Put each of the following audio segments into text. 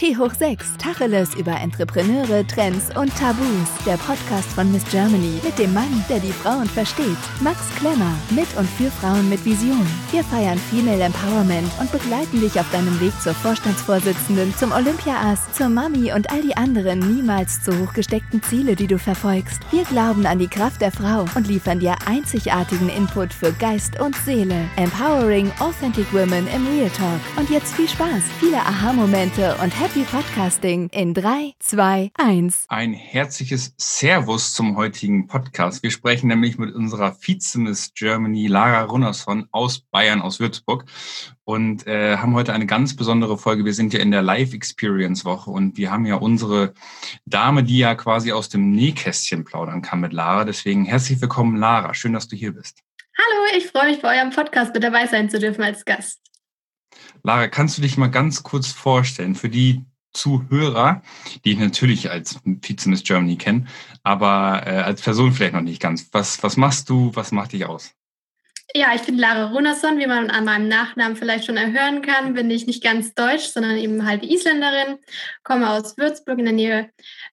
T hoch 6, Tacheles über Entrepreneure, Trends und Tabus. Der Podcast von Miss Germany mit dem Mann, der die Frauen versteht. Max Klemmer, mit und für Frauen mit Vision. Wir feiern Female Empowerment und begleiten dich auf deinem Weg zur Vorstandsvorsitzenden, zum Olympia-Ass, zur Mami und all die anderen niemals zu hoch gesteckten Ziele, die du verfolgst. Wir glauben an die Kraft der Frau und liefern dir einzigartigen Input für Geist und Seele. Empowering Authentic Women im Real Talk. Und jetzt viel Spaß, viele Aha-Momente und Happy Podcasting in 3, 2, 1. Ein herzliches Servus zum heutigen Podcast. Wir sprechen nämlich mit unserer Vize-Miss Germany, Lara Runnersson aus Bayern, aus Würzburg. Und haben heute eine ganz besondere Folge. Wir sind ja in der Live-Experience-Woche und wir haben ja unsere Dame, die ja quasi aus dem Nähkästchen plaudern kann mit Lara. Deswegen herzlich willkommen, Lara. Schön, dass du hier bist. Hallo, ich freue mich, bei eurem Podcast mit dabei sein zu dürfen als Gast. Lara, kannst du dich mal ganz kurz vorstellen für die Zuhörer, die ich natürlich als Vize-Miss Germany kenne, aber als Person vielleicht noch nicht ganz. Was machst du, was macht dich aus? Ja, ich bin Lara Runnersson, wie man an meinem Nachnamen vielleicht schon erhören kann, bin ich nicht ganz deutsch, sondern eben halbe Isländerin, komme aus Würzburg in der Nähe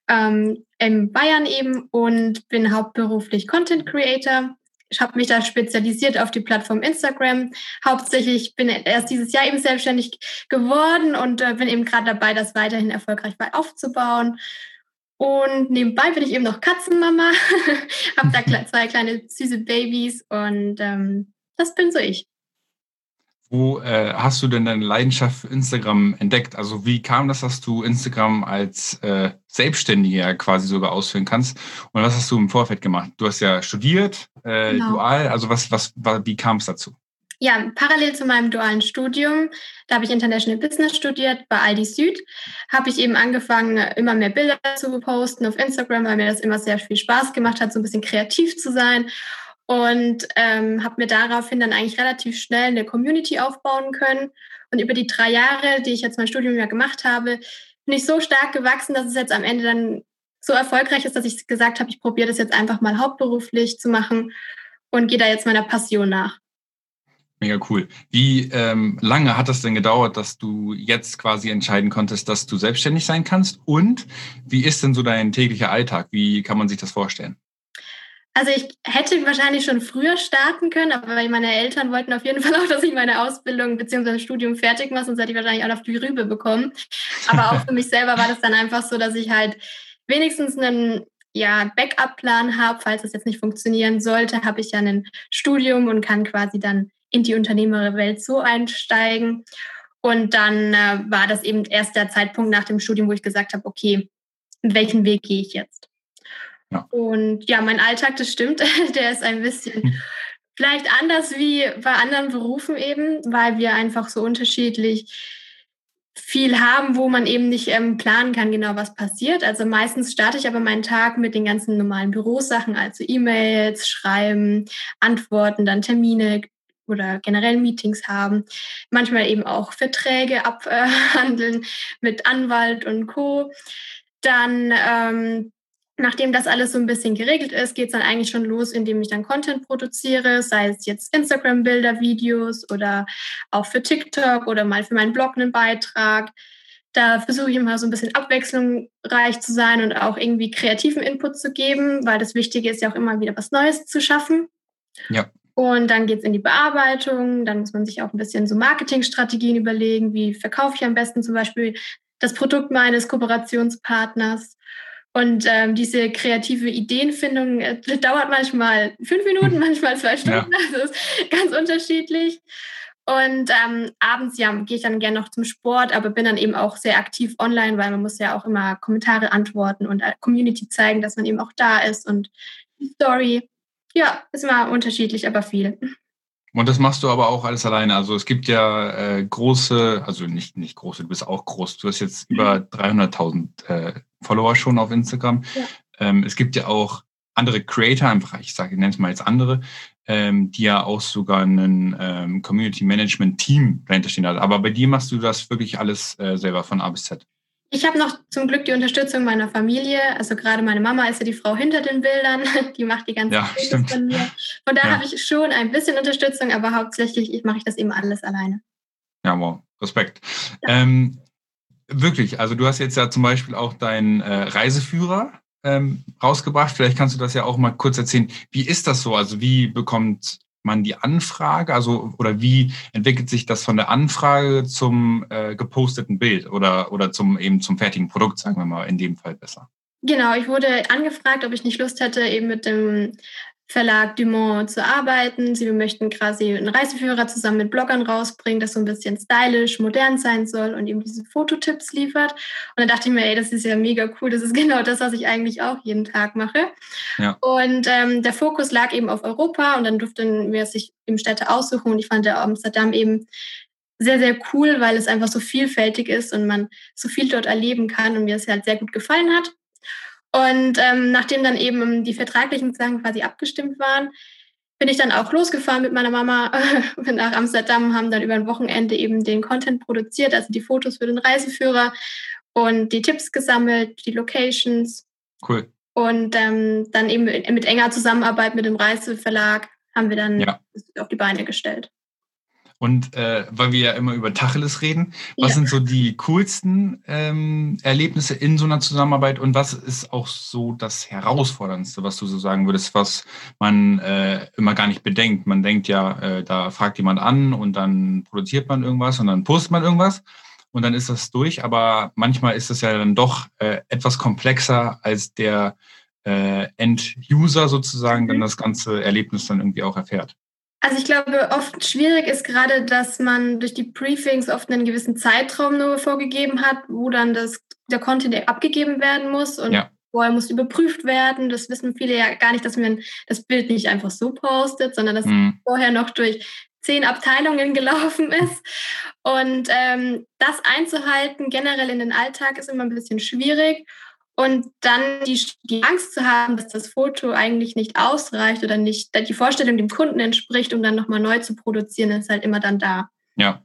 in Bayern eben und bin hauptberuflich Content Creator. Ich habe mich da spezialisiert auf die Plattform Instagram. Hauptsächlich bin erst dieses Jahr eben selbstständig geworden und bin eben gerade dabei, das weiterhin erfolgreich aufzubauen. Und nebenbei bin ich eben noch Katzenmama, habe da 2 kleine süße Babys und das bin so ich. Wo hast du denn deine Leidenschaft für Instagram entdeckt? Also wie kam das, dass du Instagram als Selbstständiger quasi sogar ausführen kannst? Und was hast du im Vorfeld gemacht? Du hast ja studiert, Genau. dual, also wie kam es dazu? Ja, parallel zu meinem dualen Studium, da habe ich International Business studiert bei Aldi Süd, habe ich eben angefangen, immer mehr Bilder zu posten auf Instagram, weil mir das immer sehr viel Spaß gemacht hat, so ein bisschen kreativ zu sein. Und habe mir daraufhin dann eigentlich relativ schnell eine Community aufbauen können. Und über die 3 Jahre, die ich jetzt mein Studium ja gemacht habe, bin ich so stark gewachsen, dass es jetzt am Ende dann so erfolgreich ist, dass ich gesagt habe, ich probiere das jetzt einfach mal hauptberuflich zu machen und gehe da jetzt meiner Passion nach. Mega cool. Wie lange hat das denn gedauert, dass du jetzt quasi entscheiden konntest, dass du selbstständig sein kannst? Und wie ist denn so dein täglicher Alltag? Wie kann man sich das vorstellen? Also ich hätte wahrscheinlich schon früher starten können, aber meine Eltern wollten auf jeden Fall auch, dass ich meine Ausbildung bzw. Studium fertig mache, sonst hätte ich wahrscheinlich auch auf die Rübe bekommen. Aber auch für mich selber war das dann einfach so, dass ich halt wenigstens einen Backup-Plan habe. Falls das jetzt nicht funktionieren sollte, habe ich ja ein Studium und kann quasi dann in die Unternehmerwelt so einsteigen. Und dann war das eben erst der Zeitpunkt nach dem Studium, wo ich gesagt habe, okay, welchen Weg gehe ich jetzt? Ja. Und ja, mein Alltag, das stimmt, der ist ein bisschen vielleicht anders wie bei anderen Berufen eben, weil wir einfach so unterschiedlich viel haben, wo man eben nicht planen kann, genau was passiert. Also meistens starte ich aber meinen Tag mit den ganzen normalen Bürosachen, also E-Mails, Schreiben, Antworten, dann Termine oder generell Meetings haben. Manchmal eben auch Verträge abhandeln mit Anwalt und Co. Dann nachdem das alles so ein bisschen geregelt ist, geht es dann eigentlich schon los, indem ich dann Content produziere, sei es jetzt Instagram-Bilder, Videos oder auch für TikTok oder mal für meinen Blog einen Beitrag. Da versuche ich immer so ein bisschen abwechslungsreich zu sein und auch irgendwie kreativen Input zu geben, weil das Wichtige ist ja auch immer wieder was Neues zu schaffen. Ja. Und dann geht es in die Bearbeitung, dann muss man sich auch ein bisschen so Marketingstrategien überlegen, wie verkaufe ich am besten zum Beispiel das Produkt meines Kooperationspartners. Und diese kreative Ideenfindung dauert manchmal 5 Minuten, manchmal 2 Stunden. Ja. Das ist ganz unterschiedlich. Und abends gehe ich dann gerne noch zum Sport, aber bin dann eben auch sehr aktiv online, weil man muss ja auch immer Kommentare antworten und Community zeigen, dass man eben auch da ist. Und die Story, ja, ist immer unterschiedlich, aber viel. Und das machst du aber auch alles alleine. Also es gibt ja große, also nicht große, du bist auch groß. Du hast jetzt über 300.000 Follower schon auf Instagram. Ja. Es gibt ja auch andere Creator, einfach, ich nenne es mal jetzt andere, die ja auch sogar ein Community Management Team dahinter stehen hat. Aber bei dir machst du das wirklich alles selber von A bis Z. Ich habe noch zum Glück die Unterstützung meiner Familie. Also gerade meine Mama ist ja die Frau hinter den Bildern. Die macht die ganzen Bilder von mir. Von da habe ich schon ein bisschen Unterstützung, aber hauptsächlich mache ich das eben alles alleine. Ja, wow. Respekt. Wirklich, also du hast jetzt ja zum Beispiel auch deinen Reiseführer rausgebracht. Vielleicht kannst du das ja auch mal kurz erzählen. Wie ist das so? Also wie bekommt man die Anfrage? Also oder wie entwickelt sich das von der Anfrage zum geposteten Bild oder zum fertigen Produkt, sagen wir mal in dem Fall besser? Genau, ich wurde angefragt, ob ich nicht Lust hätte, eben mit dem Verlag Dumont zu arbeiten. Sie möchten quasi einen Reiseführer zusammen mit Bloggern rausbringen, das so ein bisschen stylisch, modern sein soll und eben diese Fototipps liefert. Und dann dachte ich mir, ey, das ist ja mega cool, das ist genau das, was ich eigentlich auch jeden Tag mache. Ja. Und der Fokus lag eben auf Europa und dann durften wir sich eben Städte aussuchen und ich fand Amsterdam eben sehr, sehr cool, weil es einfach so vielfältig ist und man so viel dort erleben kann und mir es halt sehr gut gefallen hat. Und nachdem dann eben die vertraglichen Sachen quasi abgestimmt waren, bin ich dann auch losgefahren mit meiner Mama nach Amsterdam, haben dann über ein Wochenende eben den Content produziert, also die Fotos für den Reiseführer und die Tipps gesammelt, die Locations. Cool. Und dann eben mit enger Zusammenarbeit mit dem Reiseverlag haben wir dann auf die Beine gestellt. Und weil wir ja immer über Tacheles reden, was sind so die coolsten Erlebnisse in so einer Zusammenarbeit und was ist auch so das Herausforderndste, was du so sagen würdest, was man immer gar nicht bedenkt? Man denkt ja, da fragt jemand an und dann produziert man irgendwas und dann postet man irgendwas und dann ist das durch. Aber manchmal ist es ja dann doch etwas komplexer, als der End-User sozusagen dann das ganze Erlebnis dann irgendwie auch erfährt. Also ich glaube, oft schwierig ist gerade, dass man durch die Briefings oft einen gewissen Zeitraum nur vorgegeben hat, wo dann der Content abgegeben werden muss und vorher muss überprüft werden. Das wissen viele ja gar nicht, dass man das Bild nicht einfach so postet, sondern dass vorher noch durch 10 Abteilungen gelaufen ist. Und das einzuhalten generell in den Alltag ist immer ein bisschen schwierig. Und dann die Angst zu haben, dass das Foto eigentlich nicht ausreicht oder nicht die Vorstellung dem Kunden entspricht, um dann nochmal neu zu produzieren, ist halt immer dann da. Ja.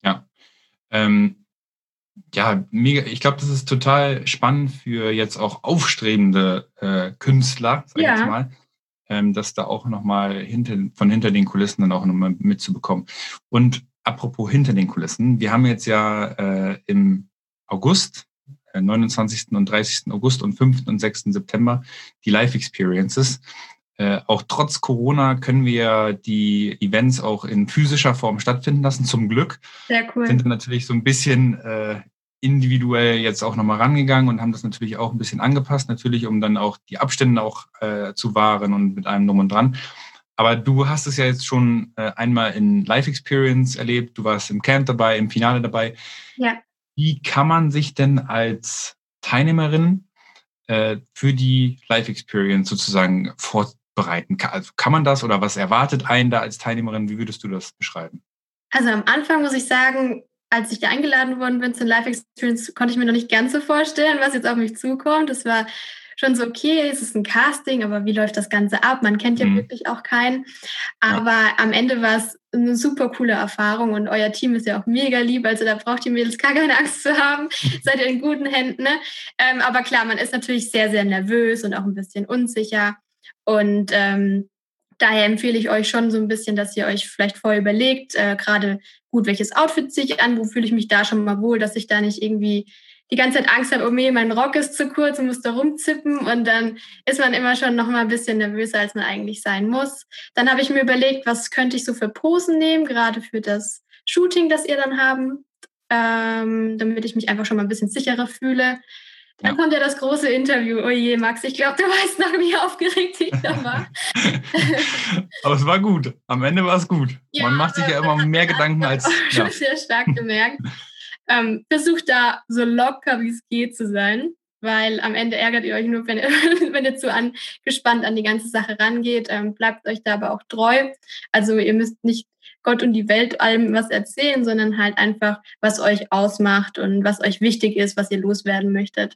Mega. Ich glaube, das ist total spannend für jetzt auch aufstrebende Künstler, sag ich jetzt mal, das da auch nochmal hinter den Kulissen dann auch nochmal mitzubekommen. Und apropos hinter den Kulissen, wir haben jetzt ja im August 29. und 30. August und 5. und 6. September die Live-Experiences. Auch trotz Corona können wir die Events auch in physischer Form stattfinden lassen, zum Glück. Sehr cool. Sind natürlich so ein bisschen individuell jetzt auch nochmal rangegangen und haben das natürlich auch ein bisschen angepasst, natürlich um dann auch die Abstände auch zu wahren und mit allem drum und dran. Aber du hast es ja jetzt schon einmal in Live-Experience erlebt, du warst im Camp dabei, im Finale dabei. Ja. Wie kann man sich denn als Teilnehmerin für die Live-Experience sozusagen vorbereiten? Also kann man das oder was erwartet einen da als Teilnehmerin? Wie würdest du das beschreiben? Also am Anfang muss ich sagen, als ich da eingeladen worden bin zur Live-Experience, konnte ich mir noch nicht ganz so vorstellen, was jetzt auf mich zukommt. Das war schon so, okay, es ist ein Casting, aber wie läuft das Ganze ab? Man kennt ja wirklich auch keinen. Aber am Ende war es eine super coole Erfahrung und euer Team ist ja auch mega lieb, also da braucht ihr Mädels gar keine Angst zu haben, seid ihr in guten Händen. Ne? Aber klar, man ist natürlich sehr, sehr nervös und auch ein bisschen unsicher und daher empfehle ich euch schon so ein bisschen, dass ihr euch vielleicht vorher überlegt, gerade gut, welches Outfit ziehe ich an, wo fühle ich mich da schon mal wohl, dass ich da nicht irgendwie die ganze Zeit Angst habe, oh nee, mein Rock ist zu kurz und muss da rumzippen und dann ist man immer schon noch mal ein bisschen nervöser, als man eigentlich sein muss. Dann habe ich mir überlegt, was könnte ich so für Posen nehmen, gerade für das Shooting, das ihr dann haben, damit ich mich einfach schon mal ein bisschen sicherer fühle. Dann kommt ja das große Interview. Oh je, Max, ich glaube, du weißt noch, wie aufgeregt ich da war. Aber es war gut. Am Ende war es gut. Ja, man macht sich ja immer mehr Gedanken als... Ich habe sehr stark gemerkt. Versucht da so locker, wie es geht, zu sein, weil am Ende ärgert ihr euch nur, wenn ihr zu gespannt an die ganze Sache rangeht. Bleibt euch da aber auch treu. Also ihr müsst nicht Gott und die Welt allem was erzählen, sondern halt einfach, was euch ausmacht und was euch wichtig ist, was ihr loswerden möchtet.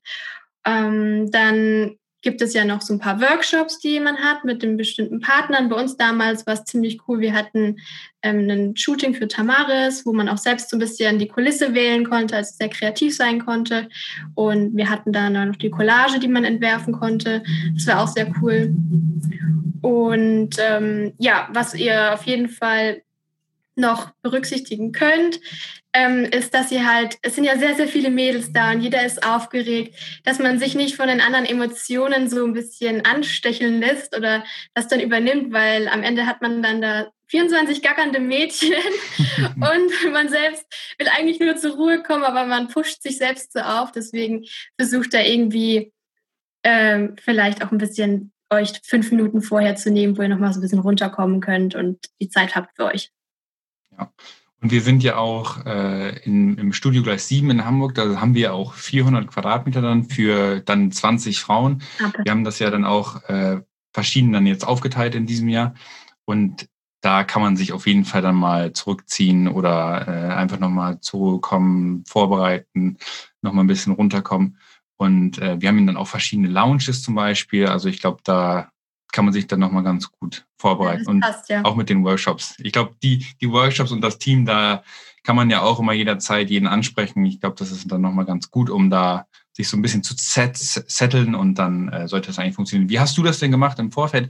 Dann gibt es ja noch so ein paar Workshops, die man hat mit den bestimmten Partnern. Bei uns damals war es ziemlich cool. Wir hatten ein Shooting für Tamaris, wo man auch selbst so ein bisschen die Kulisse wählen konnte, also sehr kreativ sein konnte. Und wir hatten dann noch die Collage, die man entwerfen konnte. Das war auch sehr cool. Und was ihr auf jeden Fall noch berücksichtigen könnt, ist, dass es sind ja sehr, sehr viele Mädels da und jeder ist aufgeregt, dass man sich nicht von den anderen Emotionen so ein bisschen anstecheln lässt oder das dann übernimmt, weil am Ende hat man dann da 24 gackernde Mädchen und man selbst will eigentlich nur zur Ruhe kommen, aber man pusht sich selbst so auf. Deswegen versucht da irgendwie vielleicht auch ein bisschen euch 5 Minuten vorher zu nehmen, wo ihr nochmal so ein bisschen runterkommen könnt und die Zeit habt für euch. Ja. Und wir sind ja auch im Studio Gleis 7 in Hamburg, da haben wir auch 400 Quadratmeter dann für dann 20 Frauen. Okay. Wir haben das ja dann auch verschieden dann jetzt aufgeteilt in diesem Jahr und da kann man sich auf jeden Fall dann mal zurückziehen oder einfach nochmal zurückkommen, vorbereiten, nochmal ein bisschen runterkommen. Und wir haben dann auch verschiedene Lounges zum Beispiel. Also ich glaube, da kann man sich dann nochmal ganz gut vorbereiten. Ja, und passt, ja. Auch mit den Workshops. Ich glaube, die Workshops und das Team, da kann man ja auch immer jederzeit jeden ansprechen. Ich glaube, das ist dann nochmal ganz gut, um da sich so ein bisschen zu setteln und dann sollte das eigentlich funktionieren. Wie hast du das denn gemacht im Vorfeld?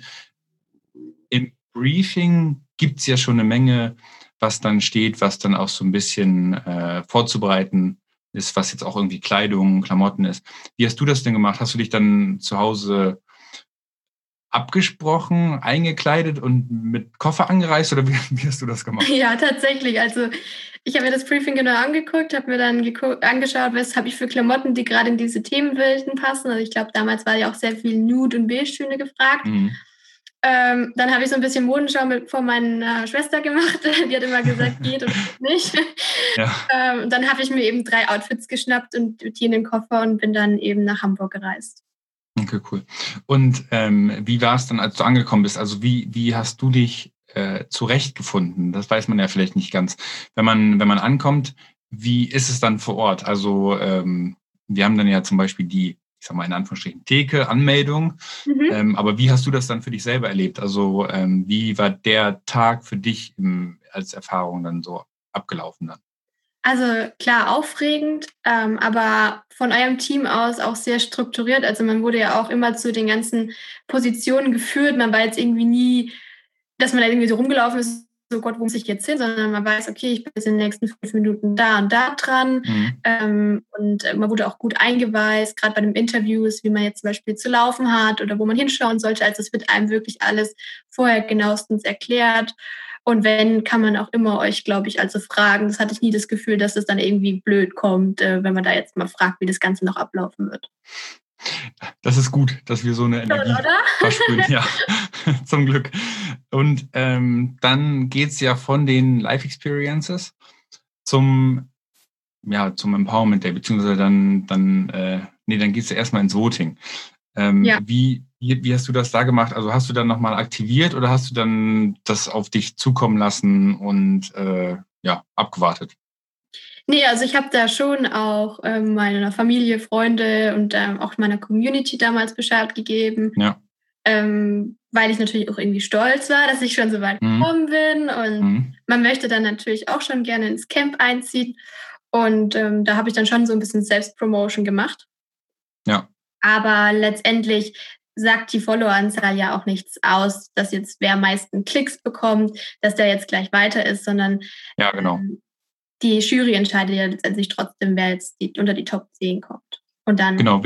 Im Briefing gibt es ja schon eine Menge, was dann steht, was dann auch so ein bisschen vorzubereiten ist, was jetzt auch irgendwie Kleidung, Klamotten ist. Wie hast du das denn gemacht? Hast du dich dann zu Hause abgesprochen, eingekleidet und mit Koffer angereist oder wie hast du das gemacht? Ja, tatsächlich. Also ich habe mir das Briefing genau angeguckt, habe mir dann angeschaut, was habe ich für Klamotten, die gerade in diese Themenwelten passen. Also ich glaube, damals war ja auch sehr viel Nude- und Beige-Töne gefragt. Mhm. Dann habe ich so ein bisschen Modenschau von meiner Schwester gemacht. Die hat immer gesagt, geht oder geht nicht. Ja. Dann habe ich mir eben 3 Outfits geschnappt und die in den Koffer und bin dann eben nach Hamburg gereist. Okay, cool. Und wie war es dann, als du angekommen bist? Also wie hast du dich zurechtgefunden? Das weiß man ja vielleicht nicht ganz. Wenn man ankommt, wie ist es dann vor Ort? Also wir haben dann ja zum Beispiel die, ich sag mal in Anführungsstrichen, Theke, Anmeldung. Mhm. Aber wie hast du das dann für dich selber erlebt? Also wie war der Tag für dich als Erfahrung dann so abgelaufen dann? Also klar, aufregend, aber von eurem Team aus auch sehr strukturiert. Also man wurde ja auch immer zu den ganzen Positionen geführt. Man war jetzt irgendwie nie, dass man da irgendwie so rumgelaufen ist, so Gott, wo muss ich jetzt hin? Sondern man weiß, okay, ich bin jetzt in den nächsten 5 Minuten da und da dran. Mhm. Und man wurde auch gut eingeweist, gerade bei den Interviews, wie man jetzt zum Beispiel zu laufen hat oder wo man hinschauen sollte. Also es wird einem wirklich alles vorher genauestens erklärt. Und wenn, kann man auch immer euch, glaube ich, also fragen. Das hatte ich nie das Gefühl, dass es dann irgendwie blöd kommt, wenn man da jetzt mal fragt, wie das Ganze noch ablaufen wird. Das ist gut, dass wir so eine Energie versprühen. Ja, zum Glück. Und dann geht es ja von den Life-Experiences zum Empowerment Day, beziehungsweise dann geht es ja erstmal ins Voting. Ja. Wie hast du das da gemacht? Also hast du dann nochmal aktiviert oder hast du dann das auf dich zukommen lassen und abgewartet? Nee, also ich habe da schon auch meiner Familie, Freunde und auch meiner Community damals Bescheid gegeben, ja. Weil ich natürlich auch irgendwie stolz war, dass ich schon so weit gekommen bin und man möchte dann natürlich auch schon gerne ins Camp einziehen und da habe ich dann schon so ein bisschen Selbstpromotion gemacht. Ja. Aber letztendlich sagt die Followeranzahl ja auch nichts aus, dass jetzt wer am meisten Klicks bekommt, dass der jetzt gleich weiter ist, sondern ja, genau. Die Jury entscheidet ja letztendlich trotzdem, wer jetzt unter die Top 10 kommt. Und dann Genau,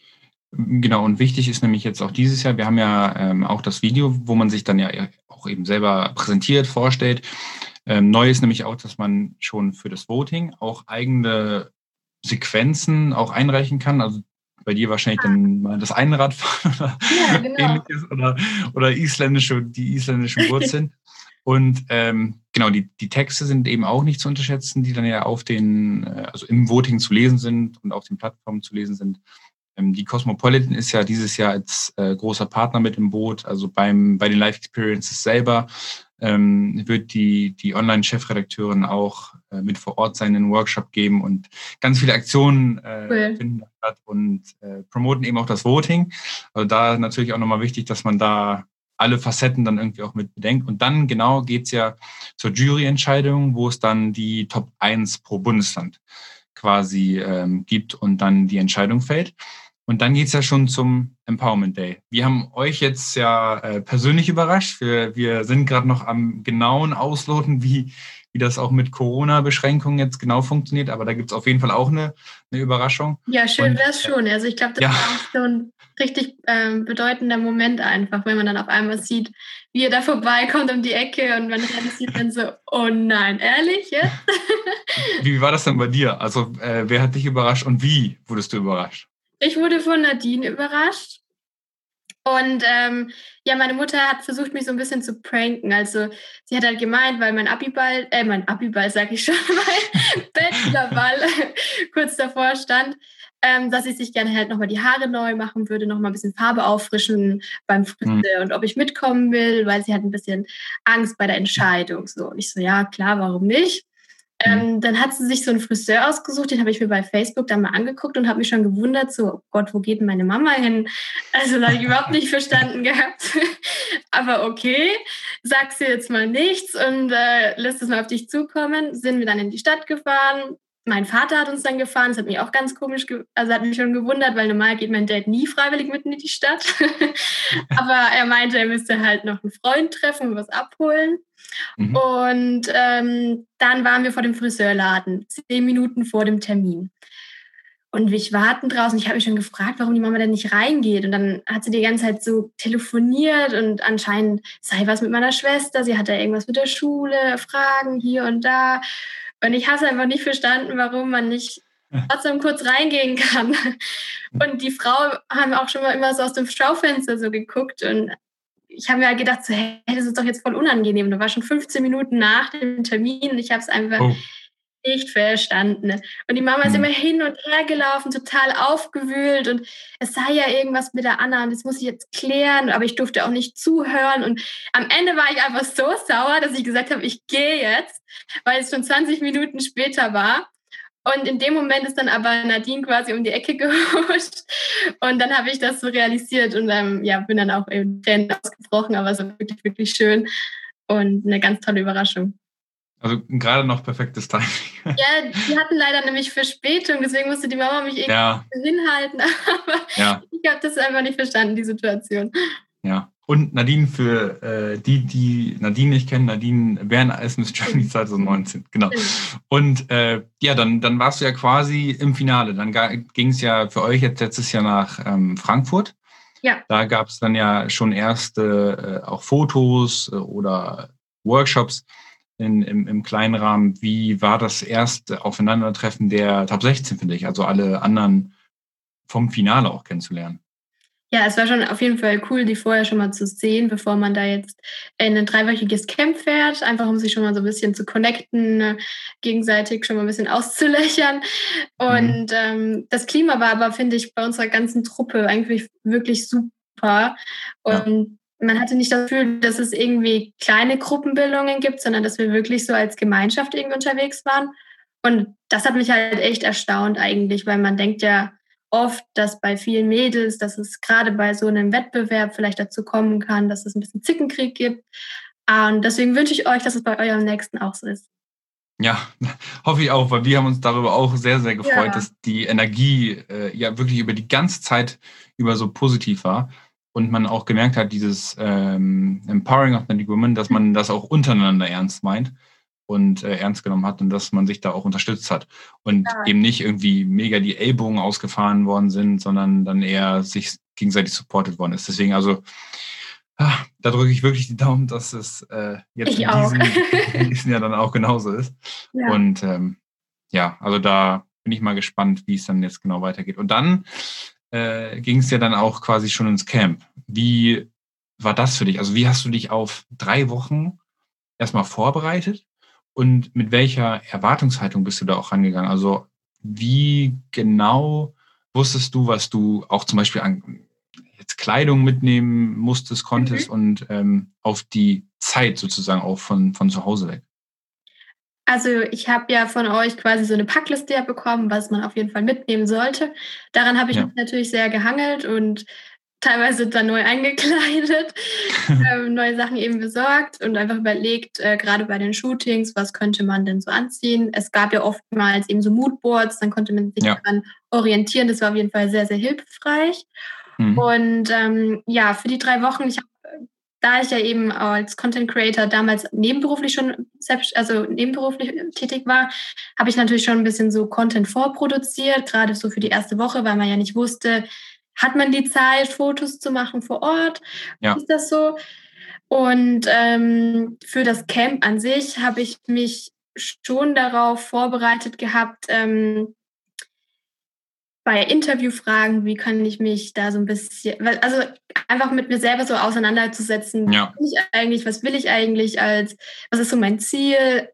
und wichtig ist nämlich jetzt auch dieses Jahr, wir haben ja auch das Video, wo man sich dann ja auch eben selber präsentiert, vorstellt. Neu ist nämlich auch, dass man schon für das Voting auch eigene Sequenzen auch einreichen kann. Also bei dir wahrscheinlich dann mal das Einradfahren oder ähnliches oder die isländischen Wurzeln. Und die Texte sind eben auch nicht zu unterschätzen, die dann ja also im Voting zu lesen sind und auf den Plattformen zu lesen sind. Die Cosmopolitan ist ja dieses Jahr als großer Partner mit im Boot. Also bei den Life Experiences selber wird die Online-Chefredakteurin auch mit vor Ort sein, einen Workshop geben und ganz viele Aktionen finden statt und promoten eben auch das Voting. Also da natürlich auch nochmal wichtig, dass man da alle Facetten dann irgendwie auch mit bedenkt. Und dann genau geht's ja zur Juryentscheidung, wo es dann die Top 1 pro Bundesland quasi gibt und dann die Entscheidung fällt. Und dann geht's ja schon zum Empowerment Day. Wir haben euch jetzt ja persönlich überrascht. Wir sind gerade noch am genauen Ausloten, wie wie das auch mit Corona-Beschränkungen jetzt genau funktioniert, aber da gibt es auf jeden Fall auch eine Überraschung. Ja, schön wäre es schon. Also ich glaube, das war auch so ein richtig bedeutender Moment einfach, wenn man dann auf einmal sieht, wie er da vorbeikommt um die Ecke und man realisiert dann so, oh nein, ehrlich jetzt? Wie war das denn bei dir? Also wer hat dich überrascht und wie wurdest du überrascht? Ich wurde von Nadine überrascht. Und meine Mutter hat versucht, mich so ein bisschen zu pranken. Also sie hat halt gemeint, weil mein Abiball, sag ich schon, mein Bachelorball kurz davor stand, dass sie sich gerne halt nochmal die Haare neu machen würde, nochmal ein bisschen Farbe auffrischen beim Friseur und ob ich mitkommen will, weil sie hat ein bisschen Angst bei der Entscheidung. So. Und ich so, ja, klar, warum nicht? Dann hat sie sich so einen Friseur ausgesucht, den habe ich mir bei Facebook dann mal angeguckt und habe mich schon gewundert, so, oh Gott, wo geht denn meine Mama hin? Also da habe ich überhaupt nicht verstanden gehabt. Aber okay, sagst du jetzt mal nichts und lässt es mal auf dich zukommen. Sind wir dann in die Stadt gefahren. Mein Vater hat uns dann gefahren, das hat mich auch ganz komisch, hat mich schon gewundert, weil normal geht mein Dad nie freiwillig mitten in die Stadt. Aber er meinte, er müsste halt noch einen Freund treffen und was abholen. Und dann waren wir vor dem Friseurladen, 10 Minuten vor dem Termin. Und wir warten draußen. Ich habe mich schon gefragt, warum die Mama denn nicht reingeht. Und dann hat sie die ganze Zeit so telefoniert und anscheinend sei was mit meiner Schwester. Sie hatte irgendwas mit der Schule, Fragen hier und da. Und ich habe es einfach nicht verstanden, warum man nicht trotzdem kurz reingehen kann. Und die Frau haben auch schon mal immer so aus dem Schaufenster so geguckt. Und ich habe mir halt gedacht, so, hey, das ist doch jetzt voll unangenehm. Da war schon 15 Minuten nach dem Termin und ich habe es einfach nicht verstanden. Und die Mama ist immer hin und her gelaufen, total aufgewühlt und es sei ja irgendwas mit der Anna und das muss ich jetzt klären, aber ich durfte auch nicht zuhören und am Ende war ich einfach so sauer, dass ich gesagt habe, ich gehe jetzt, weil es schon 20 Minuten später war. Und in dem Moment ist dann aber Nadine quasi um die Ecke gehuscht und dann habe ich das so realisiert und bin dann auch in Tränen ausgebrochen, aber es war wirklich, wirklich schön und eine ganz tolle Überraschung. Also gerade noch perfektes Timing. Ja, die hatten leider nämlich Verspätung, deswegen musste die Mama mich irgendwie hinhalten, aber ich habe das einfach nicht verstanden, die Situation. Ja. Und Nadine, für die Nadine nicht kennen, Nadine Bern als Miss Germany 2019, genau. Und dann warst du ja quasi im Finale. Dann ging es ja für euch jetzt letztes Jahr nach Frankfurt. Ja. Da gab es dann ja schon erste auch Fotos oder Workshops im kleinen Rahmen. Wie war das erste Aufeinandertreffen der Top 16, finde ich? Also alle anderen vom Finale auch kennenzulernen. Ja, es war schon auf jeden Fall cool, die vorher schon mal zu sehen, bevor man da jetzt in ein 3-wöchiges Camp fährt, einfach um sich schon mal so ein bisschen zu connecten, gegenseitig schon mal ein bisschen auszulöchern. Und das Klima war aber, finde ich, bei unserer ganzen Truppe eigentlich wirklich super. Und man hatte nicht das Gefühl, dass es irgendwie kleine Gruppenbildungen gibt, sondern dass wir wirklich so als Gemeinschaft irgendwie unterwegs waren. Und das hat mich halt echt erstaunt eigentlich, weil man denkt ja oft, dass bei vielen Mädels, dass es gerade bei so einem Wettbewerb vielleicht dazu kommen kann, dass es ein bisschen Zickenkrieg gibt. Und deswegen wünsche ich euch, dass es bei eurem Nächsten auch so ist. Ja, hoffe ich auch, weil wir haben uns darüber auch sehr, sehr gefreut, dass die Energie wirklich über die ganze Zeit über so positiv war. Und man auch gemerkt hat, dieses Empowering of Authentic Women, dass man das auch untereinander ernst meint und ernst genommen hat und dass man sich da auch unterstützt hat. Und eben nicht irgendwie mega die Ellbogen ausgefahren worden sind, sondern dann eher sich gegenseitig supportet worden ist. Deswegen also, da drücke ich wirklich die Daumen, dass es jetzt in diesem Jahr dann auch genauso ist. Ja. Und also da bin ich mal gespannt, wie es dann jetzt genau weitergeht. Und dann ging es ja dann auch quasi schon ins Camp. Wie war das für dich? Also wie hast du dich auf 3 Wochen erstmal vorbereitet und mit welcher Erwartungshaltung bist du da auch rangegangen? Also wie genau wusstest du, was du auch zum Beispiel an jetzt Kleidung mitnehmen musstest, konntest und auf die Zeit sozusagen auch von zu Hause weg? Also ich habe ja von euch quasi so eine Packliste bekommen, was man auf jeden Fall mitnehmen sollte. Daran habe ich mich natürlich sehr gehangelt und teilweise dann neu eingekleidet, neue Sachen eben besorgt und einfach überlegt, gerade bei den Shootings, was könnte man denn so anziehen? Es gab ja oftmals eben so Moodboards, dann konnte man sich daran orientieren. Das war auf jeden Fall sehr, sehr hilfreich. Und für die 3 Wochen, ich habe da ich ja eben als Content Creator damals nebenberuflich tätig war, habe ich natürlich schon ein bisschen so Content vorproduziert, gerade so für die erste Woche, weil man ja nicht wusste, hat man die Zeit, Fotos zu machen vor Ort? Ja. Ist das so? Und für das Camp an sich habe ich mich schon darauf vorbereitet gehabt, bei Interviewfragen, wie kann ich mich da so ein bisschen, also einfach mit mir selber so auseinanderzusetzen, was will ich eigentlich was ist so mein Ziel,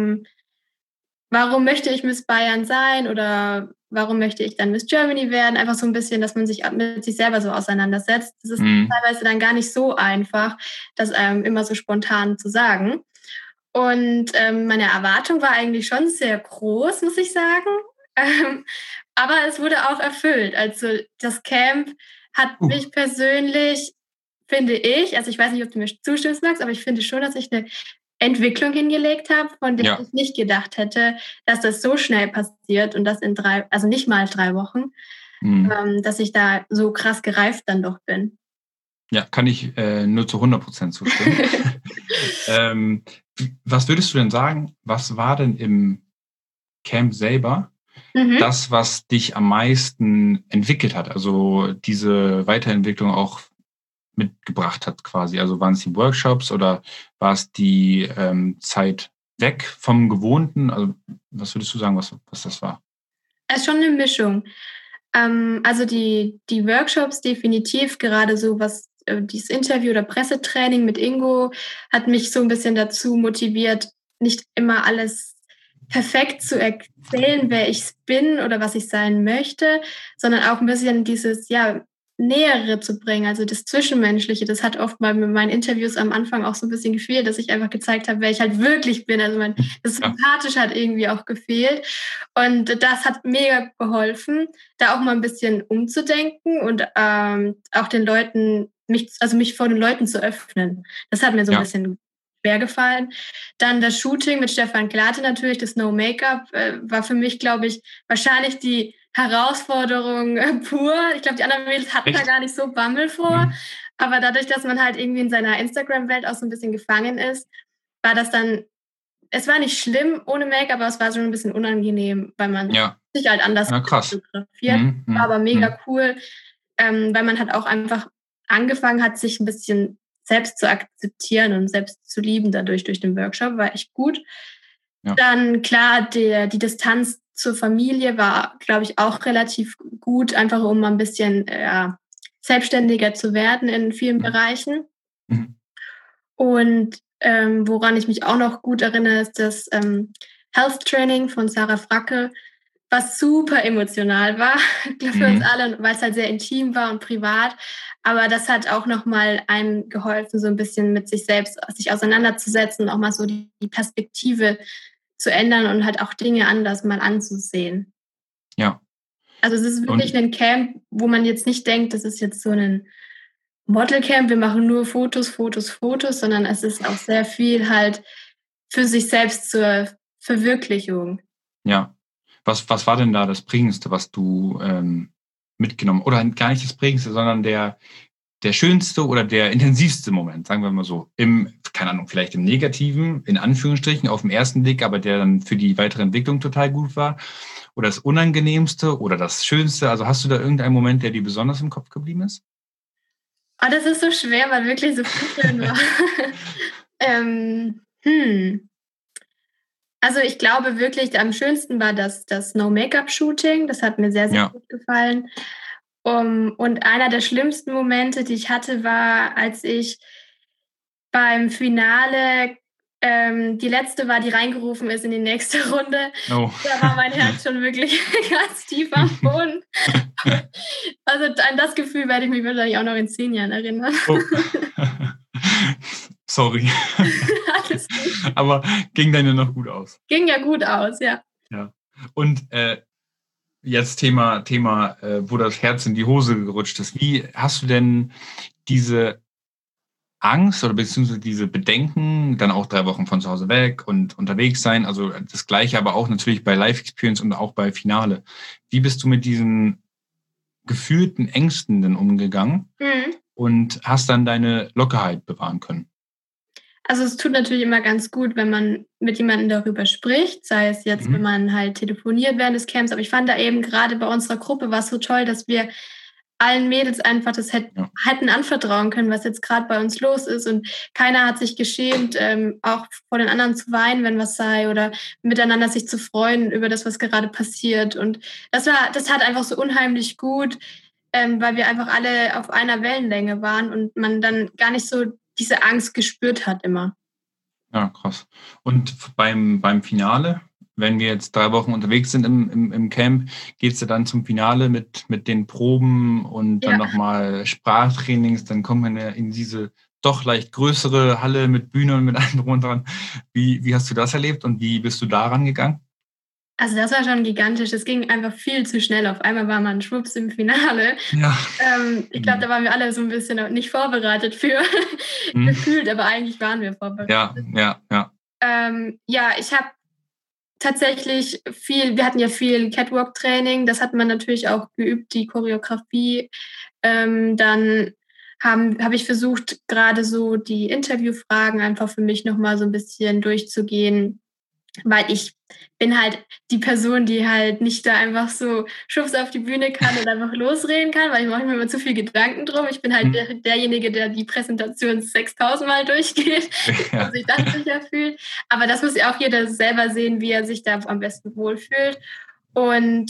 warum möchte ich Miss Bayern sein oder warum möchte ich dann Miss Germany werden, einfach so ein bisschen, dass man sich mit sich selber so auseinandersetzt. Das ist teilweise dann gar nicht so einfach, das immer so spontan zu sagen. Und meine Erwartung war eigentlich schon sehr groß, muss ich sagen. Aber es wurde auch erfüllt. Also das Camp hat mich persönlich, finde ich, also ich weiß nicht, ob du mir zustimmst, Max, aber ich finde schon, dass ich eine Entwicklung hingelegt habe, von der ich nicht gedacht hätte, dass das so schnell passiert und das also nicht mal 3 Wochen, dass ich da so krass gereift dann doch bin. Ja, kann ich nur zu 100% zustimmen. Was würdest du denn sagen, was war denn im Camp selber das, was dich am meisten entwickelt hat, also diese Weiterentwicklung auch mitgebracht hat quasi? Also waren es die Workshops oder war es die Zeit weg vom Gewohnten? Also was würdest du sagen, was das war? Es ist schon eine Mischung. Also die Workshops definitiv, gerade so was dieses Interview oder Pressetraining mit Ingo hat mich so ein bisschen dazu motiviert, nicht immer alles perfekt zu erzählen, wer ich bin oder was ich sein möchte, sondern auch ein bisschen dieses, Nähere zu bringen, also das Zwischenmenschliche. Das hat oft mal mit meinen Interviews am Anfang auch so ein bisschen gefehlt, dass ich einfach gezeigt habe, wer ich halt wirklich bin. Also das Sympathische hat irgendwie auch gefehlt. Und das hat mega geholfen, da auch mal ein bisschen umzudenken und auch den Leuten, mich vor den Leuten zu öffnen. Das hat mir so ein bisschen schwer gefallen. Dann das Shooting mit Stefan Glate natürlich, das No Make-up, war für mich, glaube ich, wahrscheinlich die Herausforderung pur. Ich glaube, die anderen Mädels hatten da gar nicht so Bammel vor. Aber dadurch, dass man halt irgendwie in seiner Instagram-Welt auch so ein bisschen gefangen ist, war das dann, es war nicht schlimm ohne Make-up, aber es war schon ein bisschen unangenehm, weil man sich halt anders fotografiert. War aber mega cool, weil man halt auch einfach angefangen hat, sich ein bisschen selbst zu akzeptieren und selbst zu lieben dadurch durch den Workshop, war echt gut. Ja. Dann klar, die Distanz zur Familie war, glaube ich, auch relativ gut, einfach um mal ein bisschen selbstständiger zu werden in vielen Bereichen. Und woran ich mich auch noch gut erinnere, ist das Health Training von Sarah Fracke, was super emotional war, für uns alle, weil es halt sehr intim war und privat. Aber das hat auch nochmal einem geholfen, so ein bisschen mit sich selbst sich auseinanderzusetzen, auch mal so die Perspektive zu ändern und halt auch Dinge anders mal anzusehen. Ja. Also es ist wirklich ein Camp, wo man jetzt nicht denkt, das ist jetzt so ein Modelcamp, wir machen nur Fotos, sondern es ist auch sehr viel halt für sich selbst zur Verwirklichung. Ja. Was war denn da das Prägendste, was du mitgenommen, oder gar nicht das Prägendste, sondern der schönste oder der intensivste Moment, sagen wir mal so, keine Ahnung, vielleicht im Negativen, in Anführungsstrichen, auf den ersten Blick, aber der dann für die weitere Entwicklung total gut war, oder das Unangenehmste oder das Schönste? Also hast du da irgendeinen Moment, der dir besonders im Kopf geblieben ist? Oh, das ist so schwer, weil wirklich so viel schön war. Also ich glaube wirklich, am schönsten war das No-Make-up-Shooting. Das hat mir sehr, sehr gut gefallen. Und einer der schlimmsten Momente, die ich hatte, war, als ich beim Finale die letzte war, die reingerufen ist in die nächste Runde. Oh. Da war mein Herz schon wirklich ganz tief am Boden. Also an das Gefühl werde ich mich wahrscheinlich auch noch in 10 Jahren erinnern. Oh. Sorry. Alles gut. Aber ging dann ja noch gut aus. Ging ja gut aus, ja. Ja. Und jetzt Thema, wo das Herz in die Hose gerutscht ist. Wie hast du denn diese Angst oder beziehungsweise diese Bedenken, dann auch 3 Wochen von zu Hause weg und unterwegs sein, also das Gleiche, aber auch natürlich bei Live Experience und auch bei Finale. Wie bist du mit diesen gefühlten Ängsten denn umgegangen? und hast dann deine Lockerheit bewahren können? Also es tut natürlich immer ganz gut, wenn man mit jemandem darüber spricht, sei es jetzt, wenn man halt telefoniert während des Camps. Aber ich fand da eben gerade bei unserer Gruppe war es so toll, dass wir allen Mädels einfach das hätten anvertrauen können, was jetzt gerade bei uns los ist. Und keiner hat sich geschämt, auch vor den anderen zu weinen, wenn was sei, oder miteinander sich zu freuen über das, was gerade passiert. Und das hat einfach so unheimlich gut, weil wir einfach alle auf einer Wellenlänge waren und man dann gar nicht so diese Angst gespürt hat immer. Ja, krass. Und beim Finale, wenn wir jetzt 3 Wochen unterwegs sind im Camp, geht es ja dann zum Finale mit den Proben und dann nochmal Sprachtrainings. Dann kommt man ja in diese doch leicht größere Halle mit Bühne und mit allem drum und dran. Wie hast du das erlebt und wie bist du da rangegangen? Also das war schon gigantisch. Es ging einfach viel zu schnell. Auf einmal war man schwupps im Finale. Ja. Ich glaube, da waren wir alle so ein bisschen nicht vorbereitet für gefühlt, aber eigentlich waren wir vorbereitet. Ja. Ich habe tatsächlich wir hatten ja viel Catwalk-Training. Das hat man natürlich auch geübt, die Choreografie. Dann habe ich versucht, gerade so die Interviewfragen einfach für mich nochmal so ein bisschen durchzugehen, weil ich bin halt die Person, die halt nicht da einfach so schubs auf die Bühne kann und einfach losreden kann, weil ich mache mir immer zu viel Gedanken drum. Ich bin halt derjenige, der die Präsentation 6.000 Mal durchgeht und sich dann sicher fühlt. Aber das muss ja auch jeder selber sehen, wie er sich da am besten wohlfühlt. Und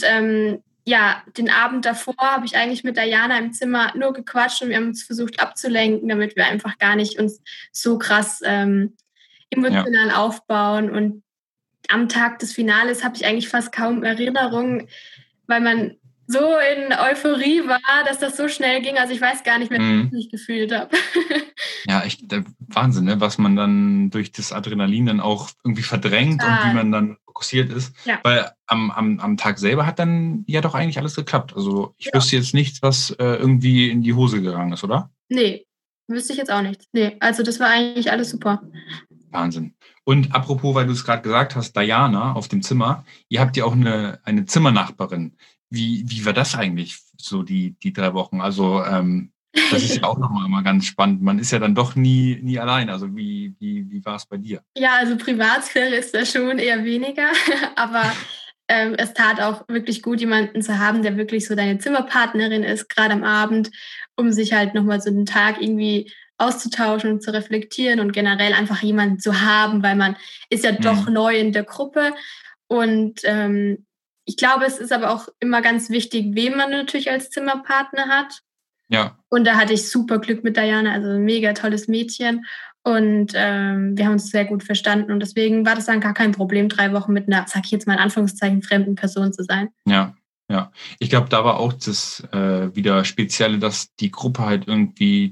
den Abend davor habe ich eigentlich mit Diana im Zimmer nur gequatscht und wir haben uns versucht abzulenken, damit wir einfach gar nicht uns so krass emotional aufbauen. Und am Tag des Finales habe ich eigentlich fast kaum Erinnerungen, weil man so in Euphorie war, dass das so schnell ging. Also ich weiß gar nicht mehr, wie ich mich gefühlt habe. Ja, echt Wahnsinn, ne? Was man dann durch das Adrenalin dann auch irgendwie verdrängt und wie man dann fokussiert ist. Ja. Weil am Tag selber hat dann ja doch eigentlich alles geklappt. Also ich wüsste jetzt nichts, was irgendwie in die Hose gegangen ist, oder? Nee, wüsste ich jetzt auch nicht. Nee, also das war eigentlich alles super. Wahnsinn. Und apropos, weil du es gerade gesagt hast, Diana auf dem Zimmer, ihr habt ja auch eine Zimmernachbarin. Wie war das eigentlich, so die 3 Wochen? Also das ist ja auch nochmal immer ganz spannend. Man ist ja dann doch nie allein. Also wie war es bei dir? Ja, also Privatsphäre ist da schon eher weniger, aber es tat auch wirklich gut, jemanden zu haben, der wirklich so deine Zimmerpartnerin ist, gerade am Abend, um sich halt nochmal so den Tag irgendwie auszutauschen und zu reflektieren und generell einfach jemanden zu haben, weil man ist ja doch neu in der Gruppe. Und ich glaube, es ist aber auch immer ganz wichtig, wen man natürlich als Zimmerpartner hat. Ja. Und da hatte ich super Glück mit Diana, also ein mega tolles Mädchen. Und wir haben uns sehr gut verstanden. Und deswegen war das dann gar kein Problem, 3 Wochen mit einer, sag ich jetzt mal in Anführungszeichen, fremden Person zu sein. Ja. Ich glaube, da war auch das wieder Spezielle, dass die Gruppe halt irgendwie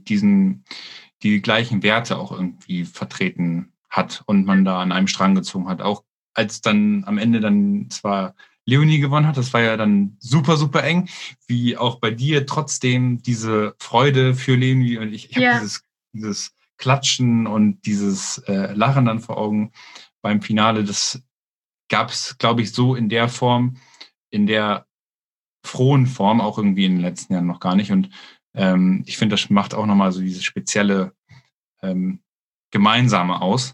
die gleichen Werte auch irgendwie vertreten hat und man da an einem Strang gezogen hat. Auch als dann am Ende dann zwar Leonie gewonnen hat, das war ja dann super, super eng, wie auch bei dir trotzdem diese Freude für Leonie und ich habe dieses Klatschen und dieses Lachen dann vor Augen beim Finale, das gab es, glaube ich, so in der Form, in der frohen Form auch irgendwie in den letzten Jahren noch gar nicht. Und ich finde, das macht auch nochmal so dieses spezielle Gemeinsame aus.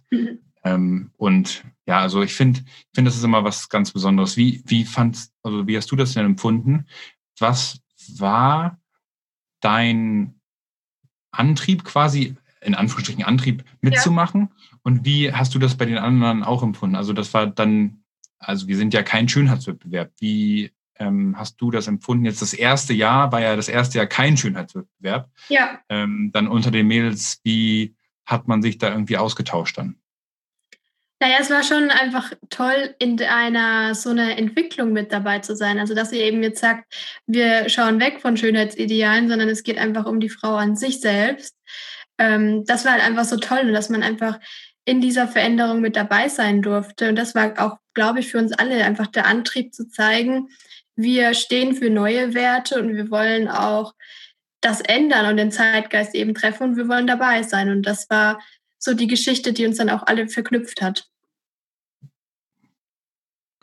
Und ja, also ich finde, das ist immer was ganz Besonderes. Wie hast du das denn empfunden? Was war dein Antrieb quasi, in Anführungsstrichen Antrieb, mitzumachen? Ja. Und wie hast du das bei den anderen auch empfunden? Also das war dann, also wir sind ja kein Schönheitswettbewerb. Wie hast du das empfunden? Jetzt das erste Jahr war ja das erste Jahr kein Schönheitswettbewerb. Ja. Dann unter den Mädels, wie hat man sich da irgendwie ausgetauscht dann? Naja, es war schon einfach toll, in so einer Entwicklung mit dabei zu sein. Also, dass ihr eben jetzt sagt, wir schauen weg von Schönheitsidealen, sondern es geht einfach um die Frau an sich selbst. Das war halt einfach so toll, dass man einfach in dieser Veränderung mit dabei sein durfte. Und das war auch, glaube ich, für uns alle einfach der Antrieb zu zeigen, wir stehen für neue Werte und wir wollen auch das ändern und den Zeitgeist eben treffen und wir wollen dabei sein. Und das war so die Geschichte, die uns dann auch alle verknüpft hat.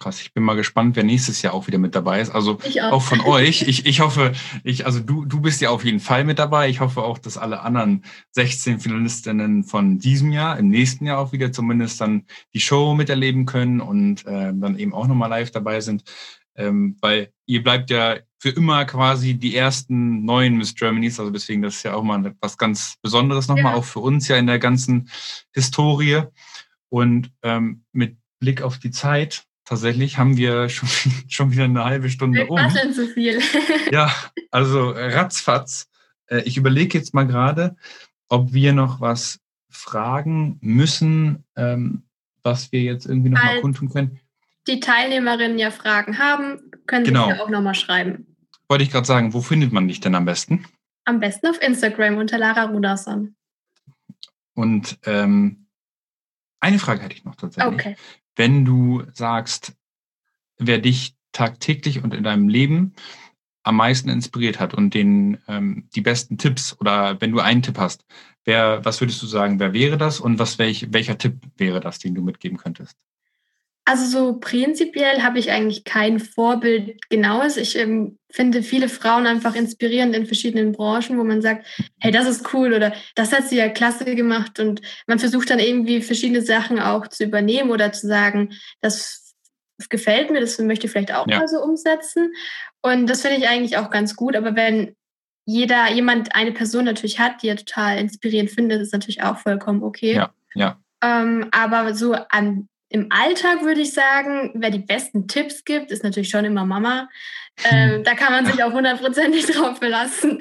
Krass, ich bin mal gespannt, wer nächstes Jahr auch wieder mit dabei ist. Also Ich auch. auch von euch. Ich hoffe, also du bist ja auf jeden Fall mit dabei. Ich hoffe auch, dass alle anderen 16 Finalistinnen von diesem Jahr, im nächsten Jahr auch wieder zumindest dann die Show miterleben können und dann eben auch nochmal live dabei sind. Weil ihr bleibt ja für immer quasi die ersten neuen Miss Germanys. Also deswegen, das ist ja auch mal was ganz Besonderes nochmal, auch für uns ja in der ganzen Historie. Und mit Blick auf die Zeit, tatsächlich haben wir schon wieder eine halbe Stunde um. Was denn so viel? Ja, also ratzfatz. Ich überlege jetzt mal gerade, ob wir noch was fragen müssen, was wir jetzt irgendwie noch mal kundtun können. Die Teilnehmerinnen ja Fragen haben, können sie ja auch nochmal schreiben. Wollte ich gerade sagen, wo findet man dich denn am besten? Am besten auf Instagram unter Lara Ruderson. Und eine Frage hätte ich noch tatsächlich. Okay. Wenn du sagst, wer dich tagtäglich und in deinem Leben am meisten inspiriert hat und die besten Tipps oder wenn du einen Tipp hast, was würdest du sagen, wer wäre das und welcher Tipp wäre das, den du mitgeben könntest? Also so prinzipiell habe ich eigentlich kein Vorbild genaues. Ich finde viele Frauen einfach inspirierend in verschiedenen Branchen, wo man sagt, hey, das ist cool oder das hat sie ja klasse gemacht und man versucht dann irgendwie verschiedene Sachen auch zu übernehmen oder zu sagen, das gefällt mir, das möchte ich vielleicht auch mal so umsetzen und das finde ich eigentlich auch ganz gut, aber wenn jemand eine Person natürlich hat, die er total inspirierend findet, ist natürlich auch vollkommen okay. Ja. Aber so im Alltag würde ich sagen, wer die besten Tipps gibt, ist natürlich schon immer Mama. Da kann man sich auch 100% drauf verlassen.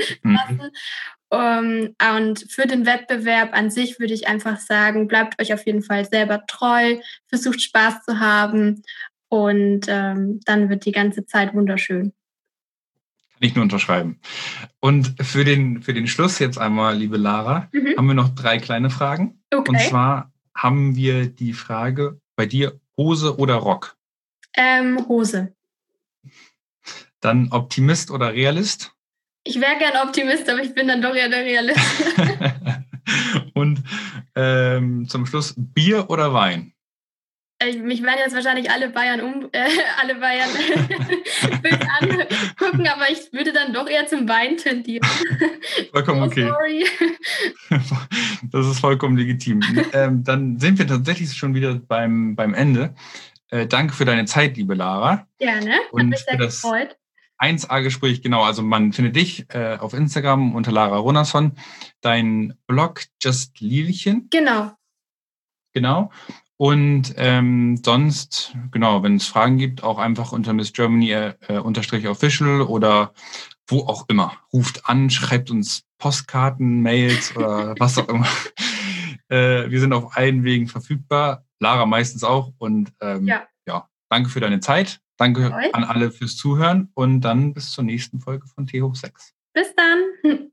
Und für den Wettbewerb an sich würde ich einfach sagen, bleibt euch auf jeden Fall selber treu, versucht Spaß zu haben und dann wird die ganze Zeit wunderschön. Kann ich nur unterschreiben. Und für den Schluss jetzt einmal, liebe Lara, haben wir noch 3 kleine Fragen. Okay. Und zwar haben wir die Frage, bei dir Hose oder Rock? Hose. Dann Optimist oder Realist? Ich wäre gern Optimist, aber ich bin dann doch eher der Realist. Und zum Schluss Bier oder Wein? Mich werden jetzt wahrscheinlich alle Bayern angucken, aber ich würde dann doch eher zum Wein tendieren. Vollkommen okay. Sorry. Das ist vollkommen legitim. Dann sind wir tatsächlich schon wieder beim Ende. Danke für deine Zeit, liebe Lara. Gerne, hat mich sehr gefreut. 1A-Gespräch, genau. Also man findet dich auf Instagram unter Lara Ruderson. Dein Blog Just Lilchen. Genau. Und sonst, genau, wenn es Fragen gibt, auch einfach unter Miss Germany _official oder wo auch immer. Ruft an, schreibt uns Postkarten, Mails oder was auch immer. Wir sind auf allen Wegen verfügbar. Lara meistens auch. Und danke für deine Zeit. Danke an alle fürs Zuhören und dann bis zur nächsten Folge von T hoch 6. Bis dann.